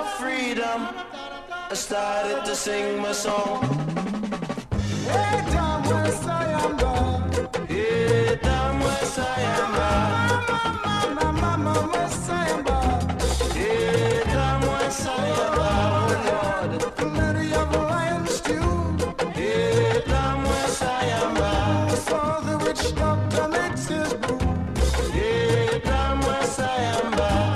of freedom, I started to sing my song. Hey, Tom, where I am gone.